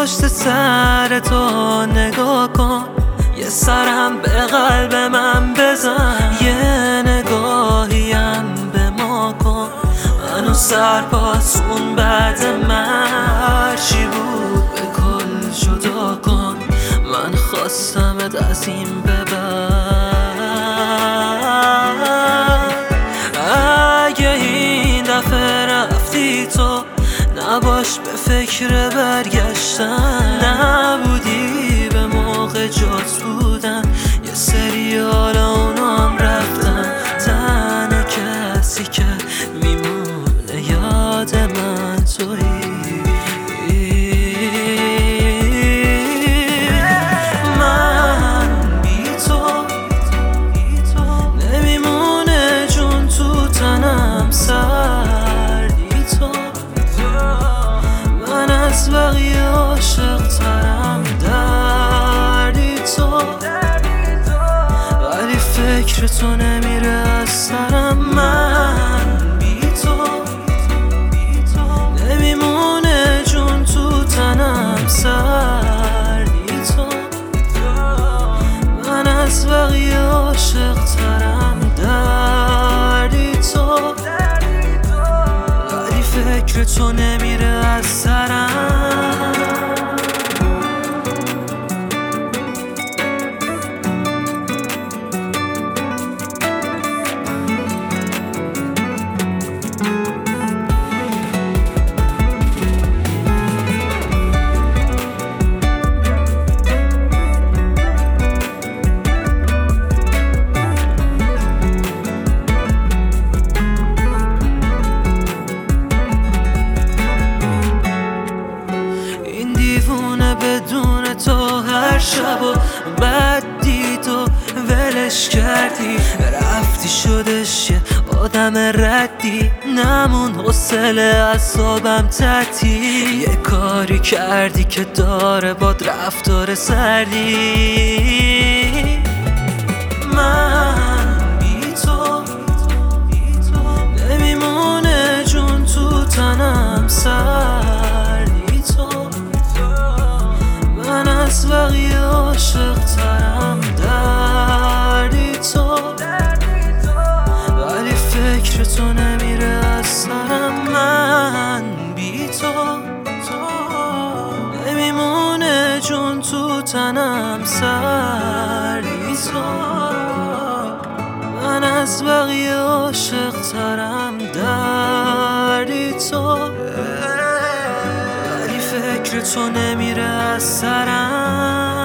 پشت سر تو نگاه کن، یه سرم به قلب من بزن، یه نگاهیم به ما کن. منو سرپاسون بعد من هرچی بود به کل جدا کن. من خواستمت از این به بعد. اگه این دفعه رفتی تو، نباش به فکر برگشتن. نبودی به موقع جات بودن، یه سری حالا اونا هم رفتن. تنها کسی که میمونه یاد من تویی. من بی تو نمیمونه جون تو تنم، سردی تو. من از بقیه عاشق ترم، دردی تو. ولی فکر تو نمیره از سرم. من بی تو نمیمونه جون تو تنم، سردی تو. من از بقیه عاشق ترم، دردی تو. ولی فکر تو نمیره از سرم. بدون تو هر شب و بعد دید و ولش کردی، رفتی شدش یه آدم ردی. نمون حوصله اعصابم ترتی، یه کاری کردی که داره باد رفتار سردی. من بی تو نمیمونه جون تو تنم، سردی تو. من از بقیه عاشق ترم، دردی تو. ولی فکر تو نمیره از سرم. من بی تو نمیمونه جون تو تنم، سردی تو. من از بقیه عاشق ترم، دردی تو. ولی فکر تو نمیره از سرم.